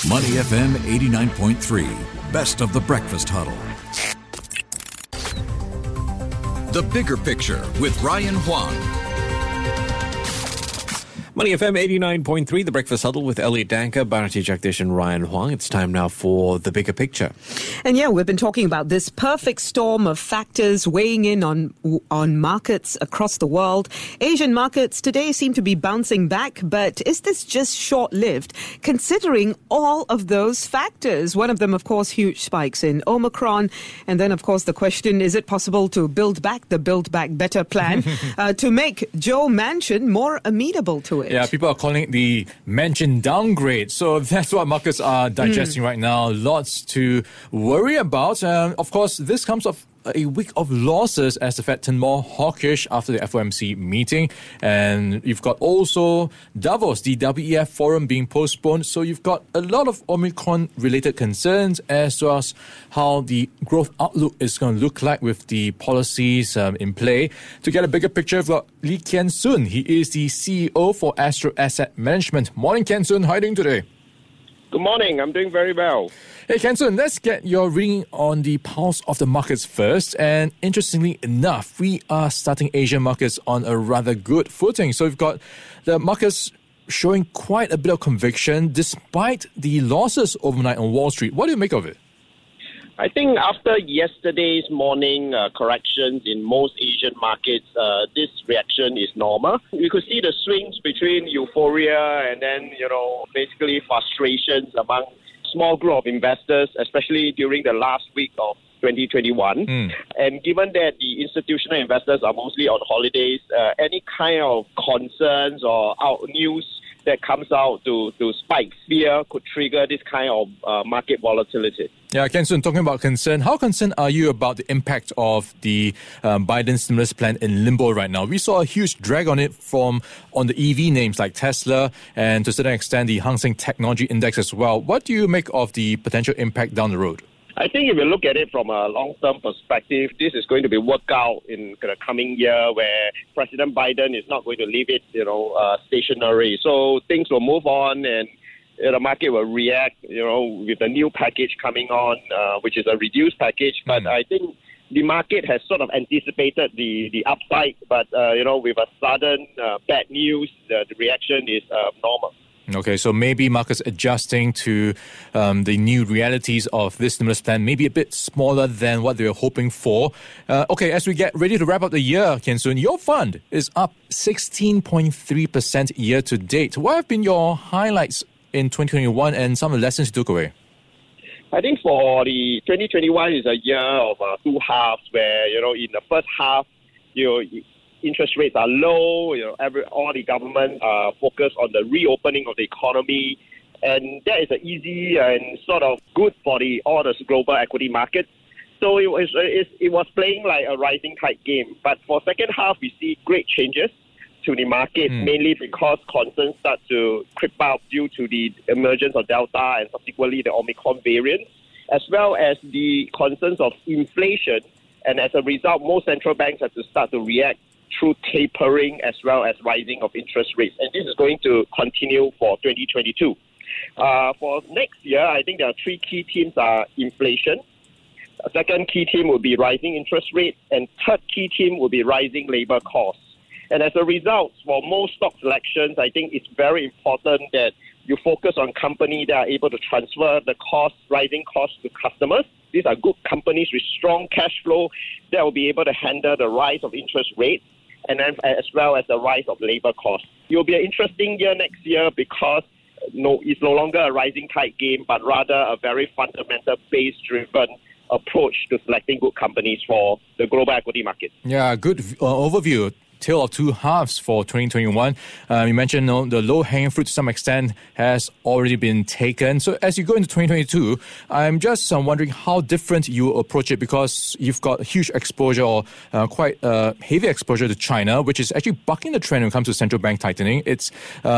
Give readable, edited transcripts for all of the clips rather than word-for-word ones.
Money FM 89.3, best of the breakfast huddle. The Bigger Picture with Ryan Huang. Money FM 89.3, The Breakfast Huddle with Elliot Danker, Bharati Jagdish and Ryan Huang. It's time now for The Bigger Picture. And yeah, we've been talking about this perfect storm of factors weighing in on markets across the world. Asian markets today seem to be bouncing back, but is this just short-lived considering all of those factors? One of them, of course, huge spikes in Omicron. And then, of course, the question, is it possible to build back the Build Back Better plan to make Joe Manchin more amenable to it? Yeah, people are calling it the Manchin downgrade. So that's what markets are digesting right now. Lots to worry about. Of course, this comes off a week of losses as the Fed turned more hawkish after the FOMC meeting. And you've got also Davos, the WEF forum being postponed. So you've got a lot of Omicron-related concerns as well as how the growth outlook is going to look like with the policies in play. To get a bigger picture, we've got Lee Kian Soon. He is the CEO for Astro Asset Management. Morning, Kian Soon. How are you doing today? Good morning. I'm doing very well. Hey, Kian Soon, let's get your reading on the pulse of the markets first. And interestingly enough, we are starting Asian markets on a rather good footing. So we've got the markets showing quite a bit of conviction despite the losses overnight on Wall Street. What do you make of it? I think after yesterday's morning corrections in most Asian markets, this reaction is normal. We could see the swings between euphoria and then, basically frustrations among small group of investors, especially during the last week of 2021. And given that the institutional investors are mostly on holidays, any kind of concerns or news that comes out to spike fear could trigger this kind of market volatility. Yeah, Kian Soon, talking about concern, how concerned are you about the impact of the Biden stimulus plan in limbo right now? We saw a huge drag on it on the EV names like Tesla and to a certain extent the Hang Seng Technology Index as well. What do you make of the potential impact down the road? I think if you look at it from a long-term perspective, this is going to be worked out in the coming year where President Biden is not going to leave it, stationary. So things will move on and the market will react, with a new package coming on, which is a reduced package. But I think the market has sort of anticipated the upside. But, with a sudden bad news, the reaction is normal. Okay, so maybe markets adjusting to the new realities of this stimulus plan, maybe a bit smaller than what they were hoping for. Okay, as we get ready to wrap up the year, Kian Soon, your fund is up 16.3% year to date. What have been your highlights in 2021 and some of the lessons you took away? I think for the 2021 is a year of two halves where, in the first half, interest rates are low. All the government are focused on the reopening of the economy, and that is easy and sort of good for all the global equity markets. So it was playing like a rising tide game. But for second half, we see great changes to the market, mainly because concerns start to creep out due to the emergence of Delta and subsequently the Omicron variant, as well as the concerns of inflation. And as a result, most central banks have to start to react through tapering as well as rising of interest rates. And this is going to continue for 2022. For next year, I think there are three key themes are inflation. A second key theme will be rising interest rates. And third key theme will be rising labor costs. And as a result, for most stock selections, I think it's very important that you focus on companies that are able to transfer the rising costs to customers. These are good companies with strong cash flow that will be able to handle the rise of interest rates and then as well as the rise of labor costs. It will be an interesting year next year because it's no longer a rising tide game, but rather a very fundamental base-driven approach to selecting good companies for the global equity market. Yeah, good overview. Tale of two halves for 2021. You mentioned the low-hanging fruit to some extent has already been taken. So as you go into 2022, I'm just wondering how different you approach it because you've got huge exposure or quite heavy exposure to China, which is actually bucking the trend when it comes to central bank tightening. It's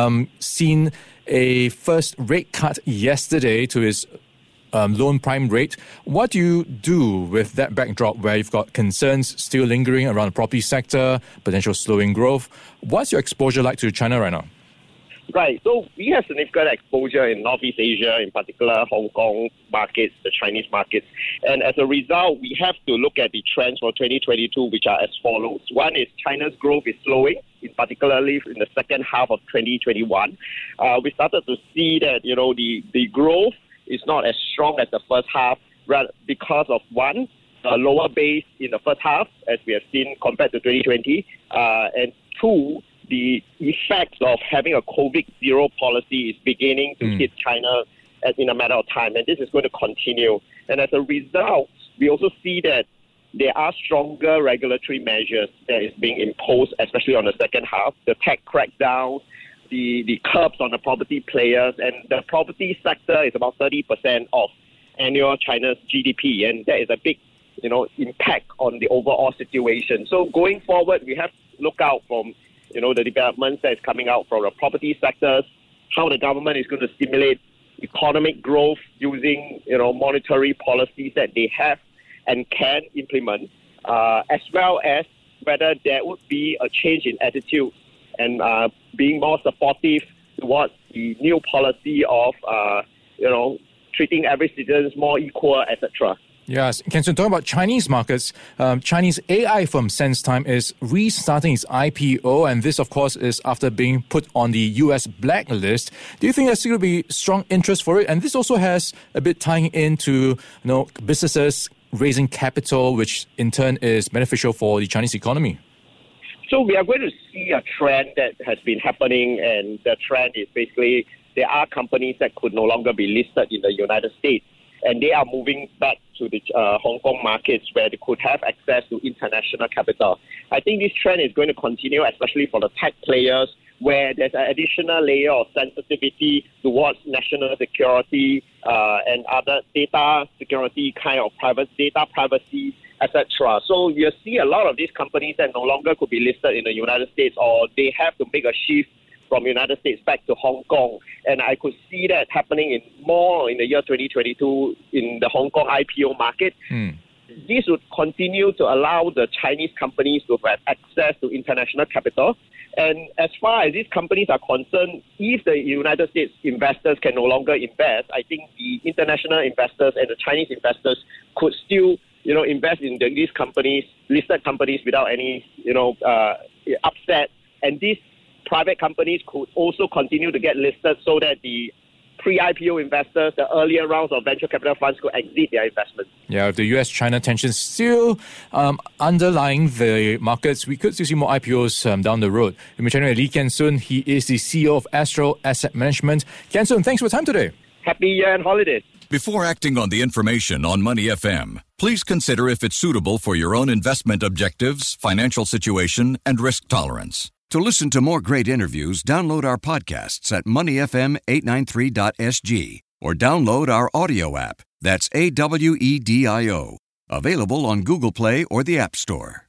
seen a first rate cut yesterday to its loan prime rate. What do you do with that backdrop where you've got concerns still lingering around the property sector, potential slowing growth? What's your exposure like to China right now? Right. So we have significant exposure in Northeast Asia, in particular Hong Kong markets, the Chinese markets. And as a result, we have to look at the trends for 2022, which are as follows. One is China's growth is slowing, particularly in the second half of 2021. We started to see that, the growth is not as strong as the first half because of, one, a lower base in the first half, as we have seen compared to 2020, and two, the effects of having a COVID-0 policy is beginning to hit China in a matter of time, and this is going to continue. And as a result, we also see that there are stronger regulatory measures that is being imposed, especially on the second half. The tech crackdown, the curbs on the property players, and the property sector is about 30% of annual China's GDP, and that is a big impact on the overall situation. So going forward, we have to look out from the developments that is coming out from the property sectors, how the government is going to stimulate economic growth using, monetary policies that they have and can implement, as well as whether there would be a change in attitude and being more supportive towards the new policy of, treating every citizen more equal, etc. Yes, Ken Soon, talking about Chinese markets, Chinese AI firm SenseTime is restarting its IPO, and this, of course, is after being put on the US blacklist. Do you think there's going to be strong interest for it? And this also has a bit tying into, businesses raising capital, which in turn is beneficial for the Chinese economy. So we are going to see a trend that has been happening, and the trend is basically there are companies that could no longer be listed in the United States, and they are moving back to the Hong Kong markets where they could have access to international capital. I think this trend is going to continue, especially for the tech players, where there's an additional layer of sensitivity towards national security and other data security, kind of private data privacy, etc. So you see a lot of these companies that no longer could be listed in the United States, or they have to make a shift from the United States back to Hong Kong. And I could see that happening more in the year 2022 in the Hong Kong IPO market. This would continue to allow the Chinese companies to have access to international capital. And as far as these companies are concerned, if the United States investors can no longer invest, I think the international investors and the Chinese investors could still, invest in these companies, listed companies, without any, upset. And these private companies could also continue to get listed so that the pre-IPO investors, the earlier rounds of venture capital funds, could exit their investments. Yeah, with the US-China tensions still underlying the markets, we could still see more IPOs down the road. We've been chatting with Lee Ken Soon. He is the CEO of Astral Asset Management. Ken Soon, thanks for your time today. Happy year and holidays. Before acting on the information on Money FM, please consider if it's suitable for your own investment objectives, financial situation, and risk tolerance. To listen to more great interviews, download our podcasts at moneyfm893.sg or download our audio app. That's AWEDIO. Available on Google Play or the App Store.